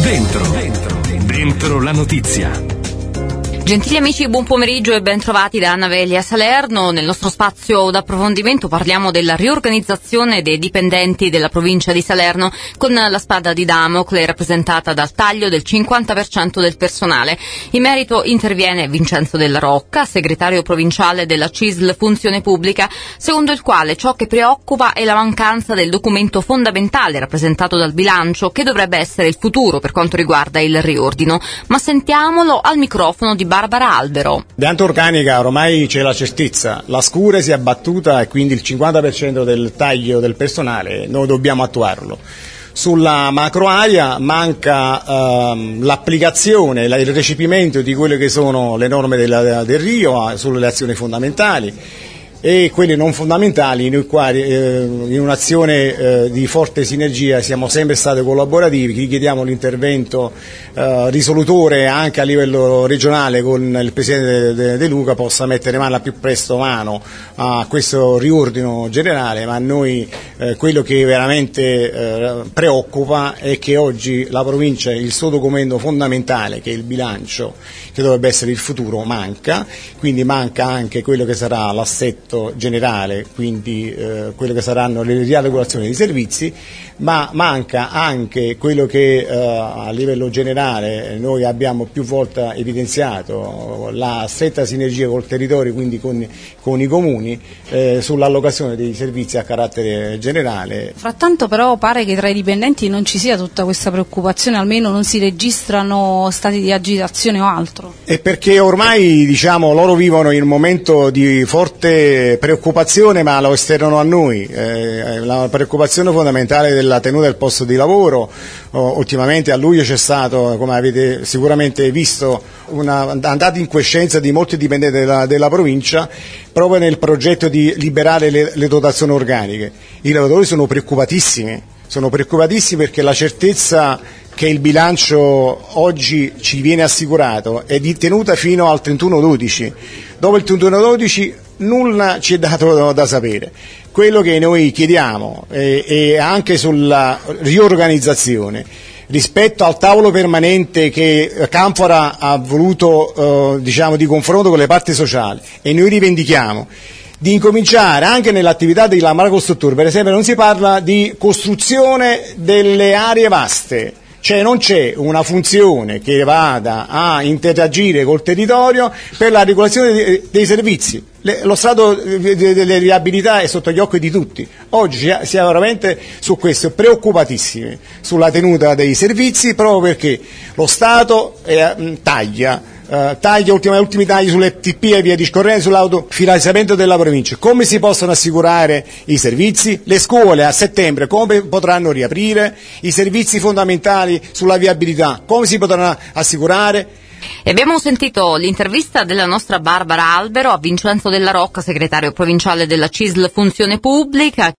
Dentro la notizia. Gentili amici, buon pomeriggio e ben trovati da Anna Velia Salerno. Nel nostro spazio d'approfondimento parliamo della riorganizzazione dei dipendenti della provincia di Salerno con la spada di Damocle rappresentata dal taglio del 50% del personale. In merito interviene Vincenzo Della Rocca, segretario provinciale della CISL Funzione Pubblica, secondo il quale ciò che preoccupa è la mancanza del documento fondamentale rappresentato dal bilancio, che dovrebbe essere il futuro per quanto riguarda il riordino. Ma sentiamolo al microfono di Barbara Albero. Pianta organica ormai c'è la certezza, la scure si è abbattuta e quindi il 50% del taglio del personale noi dobbiamo attuarlo. Sulla macro area manca l'applicazione, il recepimento di quelle che sono le norme del Rio sulle azioni fondamentali e quelle non fondamentali, nei quali in un'azione di forte sinergia siamo sempre stati collaborativi. Chiediamo l'intervento risolutore anche a livello regionale con il Presidente De Luca possa mettere mano al più presto a questo riordino generale, ma a noi quello che veramente preoccupa è che oggi la provincia, il suo documento fondamentale che è il bilancio, che dovrebbe essere il futuro, manca, quindi manca anche quello che sarà l'assetto generale, quindi quello che saranno le riarticolazioni dei servizi, ma manca anche quello che a livello generale noi abbiamo più volte evidenziato, la stretta sinergia col territorio, quindi con i comuni, sull'allocazione dei servizi a carattere generale. Frattanto però pare che tra i dipendenti non ci sia tutta questa preoccupazione, almeno non si registrano stati di agitazione o altro. E perché ormai loro vivono in un momento di forte preoccupazione, ma lo esternano a noi, la preoccupazione fondamentale della tenuta del posto di lavoro. Ultimamente a luglio c'è stato, come avete sicuramente visto, una andata in quiescenza di molti dipendenti della provincia proprio nel progetto di liberare le dotazioni organiche. I lavoratori sono preoccupatissimi perché la certezza che il bilancio oggi ci viene assicurato è di tenuta fino al 31/12. Dopo il 31/12 nulla ci è dato da sapere. Quello che noi chiediamo è anche sulla riorganizzazione rispetto al tavolo permanente che Canfora ha voluto di confronto con le parti sociali, e noi rivendichiamo di incominciare anche nell'attività della macrostruttura. Per esempio non si parla di costruzione delle aree vaste, cioè non c'è una funzione che vada a interagire col territorio per la regolazione dei servizi. Lo stato delle viabilità è sotto gli occhi di tutti. Oggi siamo veramente su questo preoccupatissimi sulla tenuta dei servizi, proprio perché lo Stato taglia ultimi tagli sulle TP e via discorrendo, sull'autofinanziamento della provincia. Come si possono assicurare i servizi? Le scuole a settembre come potranno riaprire? I servizi fondamentali sulla viabilità come si potranno assicurare? E abbiamo sentito l'intervista della nostra Barbara Albero a Vincenzo Della Rocca, segretario provinciale della CISL Funzione Pubblica.